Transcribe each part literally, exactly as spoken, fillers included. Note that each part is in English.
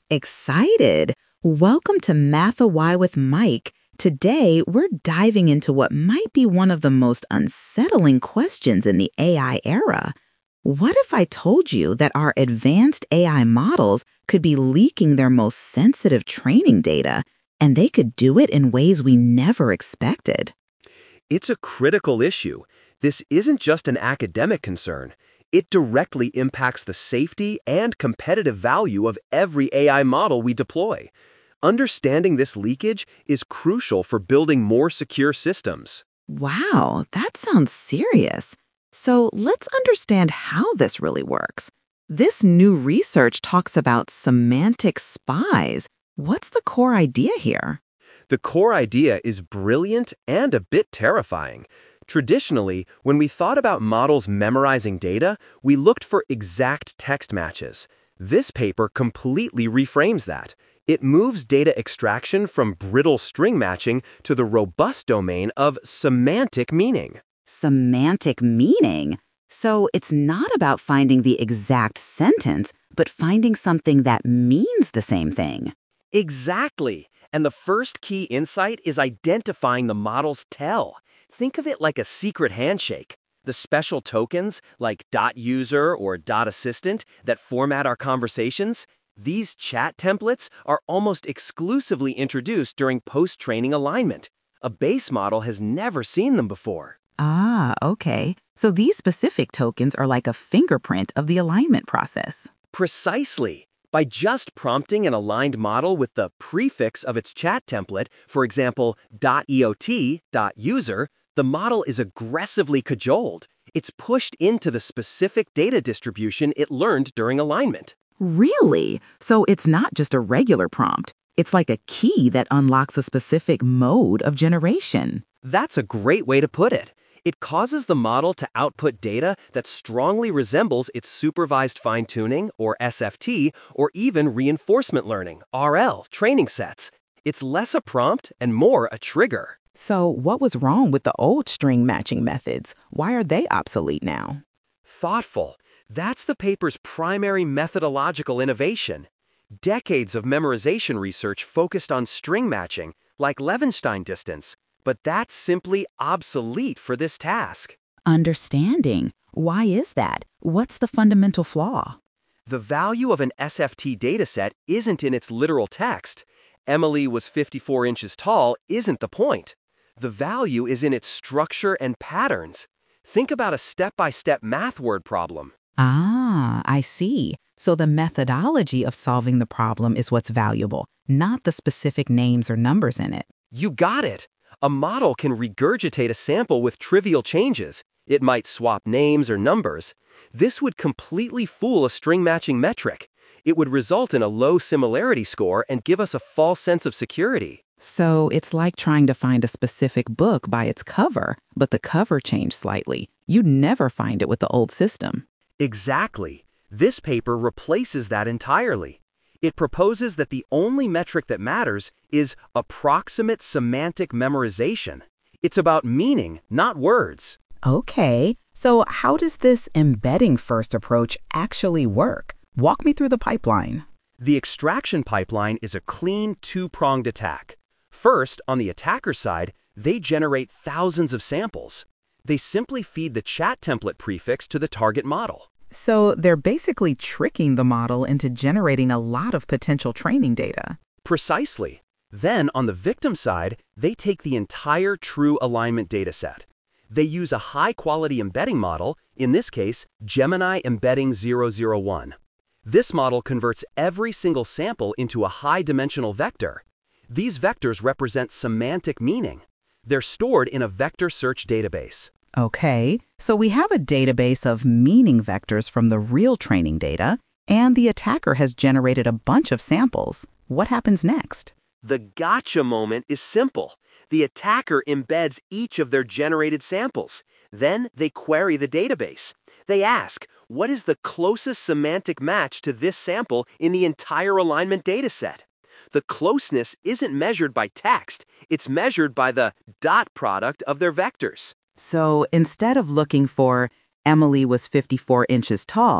Excited! Welcome to Math a Why with Mike. Today, we're diving into what might be one of the most unsettling questions in the A I era. What if I told you that our advanced A I models could be leaking their most sensitive training data, and they could do it in ways we never expected? It's a critical issue. This isn't just an academic concern. It directly impacts the safety and competitive value of every A I model we deploy. Understanding this leakage is crucial for building more secure systems. Wow, that sounds serious. So let's understand how this really works. This new research talks about semantic spies. What's the core idea here? The core idea is brilliant and a bit terrifying. Traditionally, when we thought about models memorizing data, we looked for exact text matches. This paper completely reframes that. It moves data extraction from brittle string matching to the robust domain of semantic meaning. Semantic meaning? So it's not about finding the exact sentence, but finding something that means the same thing. Exactly. And the first key insight is identifying the model's tell. Think of it like a secret handshake. The special tokens, like .user or .assistant, that format our conversations, these chat templates are almost exclusively introduced during post-training alignment. A base model has never seen them before. Ah, okay. So these specific tokens are like a fingerprint of the alignment process. Precisely. By just prompting an aligned model with the prefix of its chat template, for example, .eot, .user, the model is aggressively cajoled. It's pushed into the specific data distribution it learned during alignment. Really? So it's not just a regular prompt. It's like a key that unlocks a specific mode of generation. That's a great way to put it. It causes the model to output data that strongly resembles its supervised fine-tuning, or S F T, or even reinforcement learning, R L, training sets. It's less a prompt and more a trigger. So what was wrong with the old string matching methods? Why are they obsolete now? Thoughtful. That's the paper's primary methodological innovation. Decades of memorization research focused on string matching, like Levenshtein distance. But that's simply obsolete for this task. Understanding. Why is that? What's the fundamental flaw? The value of an S F T dataset isn't in its literal text. Emily was fifty-four inches tall isn't the point. The value is in its structure and patterns. Think about a step-by-step math word problem. Ah, I see. So the methodology of solving the problem is what's valuable, not the specific names or numbers in it. You got it. A model can regurgitate a sample with trivial changes. It might swap names or numbers. This would completely fool a string matching metric. It would result in a low similarity score and give us a false sense of security. So it's like trying to find a specific book by its cover, but the cover changed slightly. You'd never find it with the old system. Exactly. This paper replaces that entirely. It proposes that the only metric that matters is approximate semantic memorization. It's about meaning, not words. Okay, so how does this embedding first approach actually work? Walk me through the pipeline. The extraction pipeline is a clean two-pronged attack. First, on the attacker side, they generate thousands of samples. They simply feed the chat template prefix to the target model. So they're basically tricking the model into generating a lot of potential training data. Precisely. Then, on the victim side, they take the entire true alignment dataset. They use a high-quality embedding model, in this case, Gemini Embedding zero zero one. This model converts every single sample into a high-dimensional vector. These vectors represent semantic meaning. They're stored in a vector search database. Okay, so we have a database of meaning vectors from the real training data, and the attacker has generated a bunch of samples. What happens next? The gotcha moment is simple. The attacker embeds each of their generated samples. Then they query the database. They ask, what is the closest semantic match to this sample in the entire alignment dataset? The closeness isn't measured by text. It's measured by the dot product of their vectors. So instead of looking for Emily was fifty-four inches tall,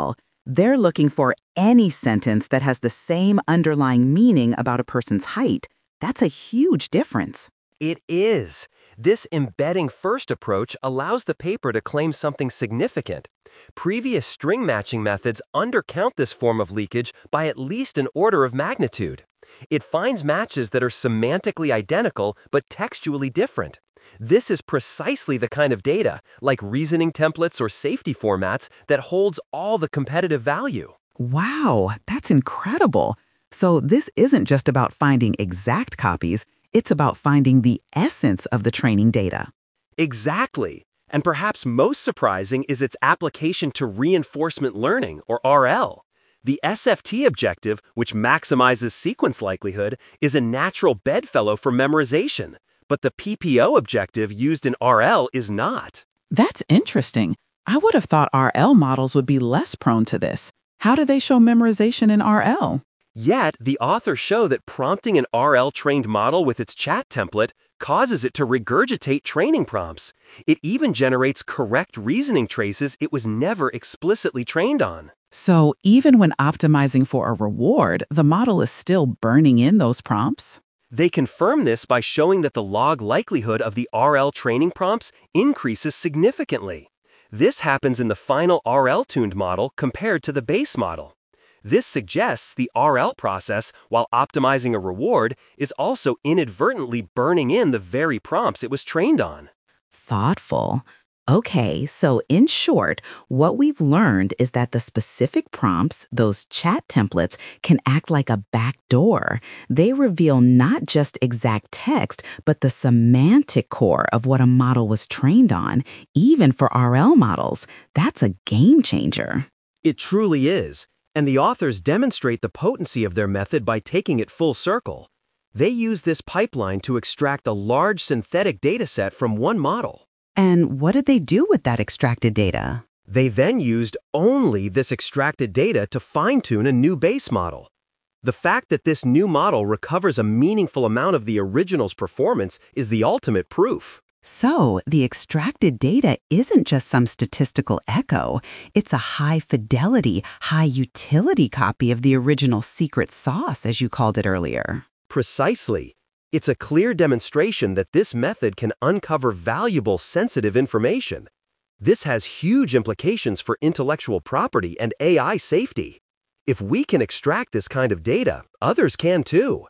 They're looking for any sentence that has the same underlying meaning about a person's height. That's a huge difference. It is. This embedding first approach allows the paper to claim something significant. Previous string matching methods undercount this form of leakage by at least an order of magnitude. It finds matches that are semantically identical but textually different. This is precisely the kind of data, like reasoning templates or safety formats, that holds all the competitive value. Wow, that's incredible. So this isn't just about finding exact copies, it's about finding the essence of the training data. Exactly. And perhaps most surprising is its application to reinforcement learning, or R L. The S F T objective, which maximizes sequence likelihood, is a natural bedfellow for memorization, but the P P O objective used in R L is not. That's interesting. I would have thought R L models would be less prone to this. How do they show memorization in R L? Yet, the authors show that prompting an R L-trained model with its chat template causes it to regurgitate training prompts. It even generates correct reasoning traces it was never explicitly trained on. So even when optimizing for a reward, the model is still burning in those prompts? They confirm this by showing that the log likelihood of the R L training prompts increases significantly. This happens in the final R L-tuned model compared to the base model. This suggests the R L process, while optimizing a reward, is also inadvertently burning in the very prompts it was trained on. Thoughtful. Okay, so in short, what we've learned is that the specific prompts, those chat templates, can act like a backdoor. They reveal not just exact text, but the semantic core of what a model was trained on, even for R L models. That's a game changer. It truly is. And the authors demonstrate the potency of their method by taking it full circle. They use this pipeline to extract a large synthetic dataset from one model. And what did they do with that extracted data? They then used only this extracted data to fine-tune a new base model. The fact that this new model recovers a meaningful amount of the original's performance is the ultimate proof. So, the extracted data isn't just some statistical echo. It's a high-fidelity, high-utility copy of the original secret sauce, as you called it earlier. Precisely. It's a clear demonstration that this method can uncover valuable, sensitive information. This has huge implications for intellectual property and A I safety. If we can extract this kind of data, others can too.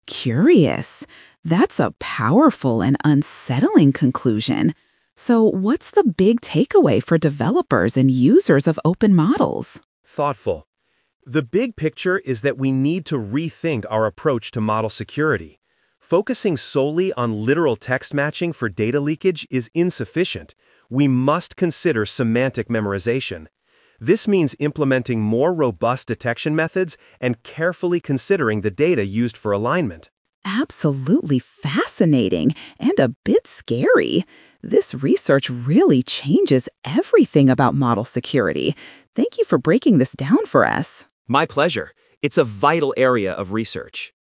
Curious. That's a powerful and unsettling conclusion. So what's the big takeaway for developers and users of open models? Thoughtful. The big picture is that we need to rethink our approach to model security. Focusing solely on literal text matching for data leakage is insufficient. We must consider semantic memorization. This means implementing more robust detection methods and carefully considering the data used for alignment. Absolutely fascinating and a bit scary. This research really changes everything about model security. Thank you for breaking this down for us. My pleasure. It's a vital area of research.